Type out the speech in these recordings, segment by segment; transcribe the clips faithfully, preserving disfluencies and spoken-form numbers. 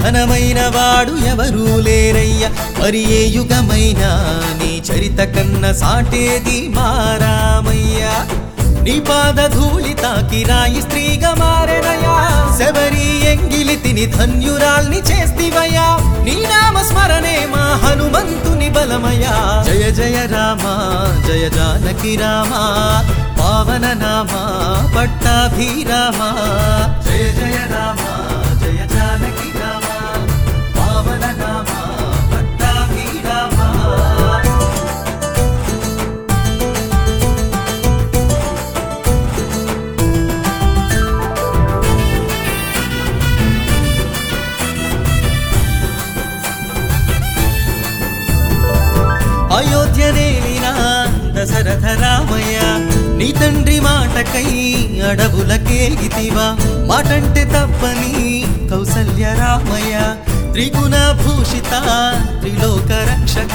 ఘనమైన వాడు ఎవరూ లేరయ్య మరి ఏ యుగమైనా నీ చరిత కన్న సాటేది మారామయ్య నీ పాద ధూళి తాకి రాయి స్త్రీగా మారెనయా శబరి ఎంగిలి తిని ధన్యురాల్ని చేస్తివయ్యా నీ నామ స్మరణే మా హనుమంతుని బలమయా జయ జయ రామ జయ జానకి రామ పావన నామ పట్టాభిరామ జయ జయ రామ జయ జానకి రామ పావన నామ పట్టాభిరామ అయోధ్య నేలిన దశరథ రామయ్య నీ తండ్రి మాటకై అడవులకేగితివా మాటంటే తప్పని కౌసల్య రామయ్య త్రిగుణ భూషిత త్రిలోక రక్షక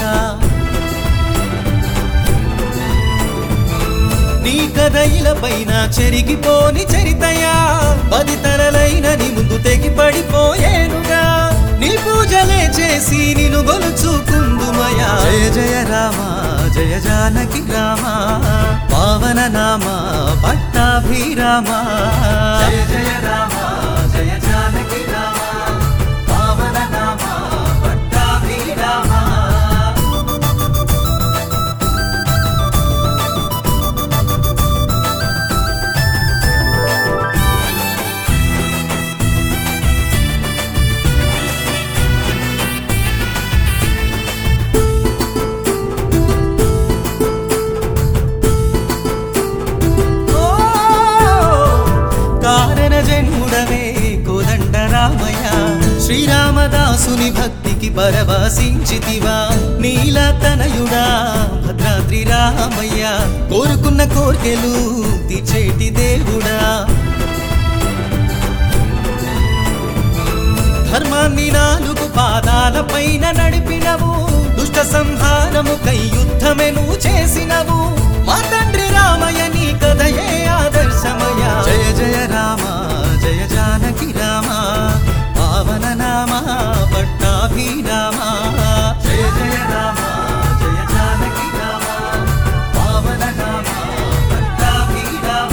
నీ కథయిల పైన చెరిగిపోని చరితయా పది తరలైన నీ ముందు తెగి పడిపోయేనుగా నీ పూజలే చేసి నిన్ను గొలుచుకుందుమయా జయ జయ రామ జయ జానకి రామ పావన నామ పట్టాభిరామ జయ జయ రామ జయ జానకి రామ పావన నామ పట్టాభిరామ కారణ జన్ముడవే కోదండ రామయ్య శ్రీరామదాసుని భక్తికి పరవశించితివా నీల తనయుడా భద్రాద్రి రామయ్య కోరుకున్న కోర్కెలు తీర్చేటి దేవుడా ధర్మాన్ని నాలుగు పాదాల పైన నడిపినవు దుష్ట సంహారముకై యుద్ధమెను చేసినవు మా తండ్రి రామయ్య నీ కథయే ఆదర్శమయ జయ జయ రామ జయ జానకి రామ పావన నామ పట్టాభిరామ జయ జయ రామ జయ జానకి రామ పావన నామ పట్టాభిరామ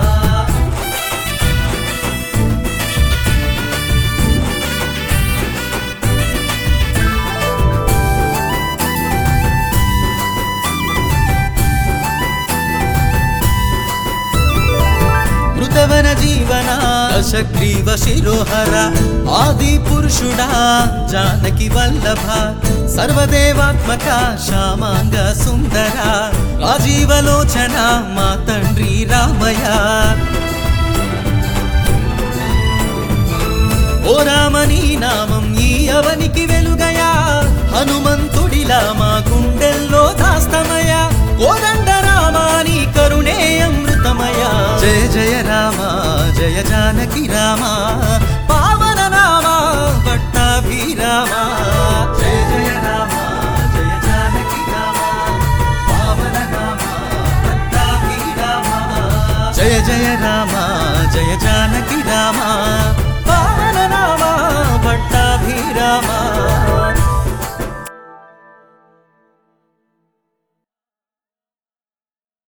మృతవన జీవన దశగ్రీవ శిరోహర ఆది పురుషుడా జానకి వల్లభ సర్వదేవాత్మక శ్యామాంగ సుందర రాజీవలోచన మా తండ్రి రామయ్య ఓ రామని నామం ఈ అవనికి వెలుగయా హనుమంతుడిలా మా గుండెల్లో దాస్తమయ కోదండ రామాని కరుణే అమృతమయ జయ జయ రామ జయ జానకి రామ పావన నామ పట్టాభిరామ జయ జయ రామ జయ జానకి రామ పావన నామ పట్టాభిరామ జయ జయ రామ జయ జానకి రామ పావన నామ పట్టాభిరామ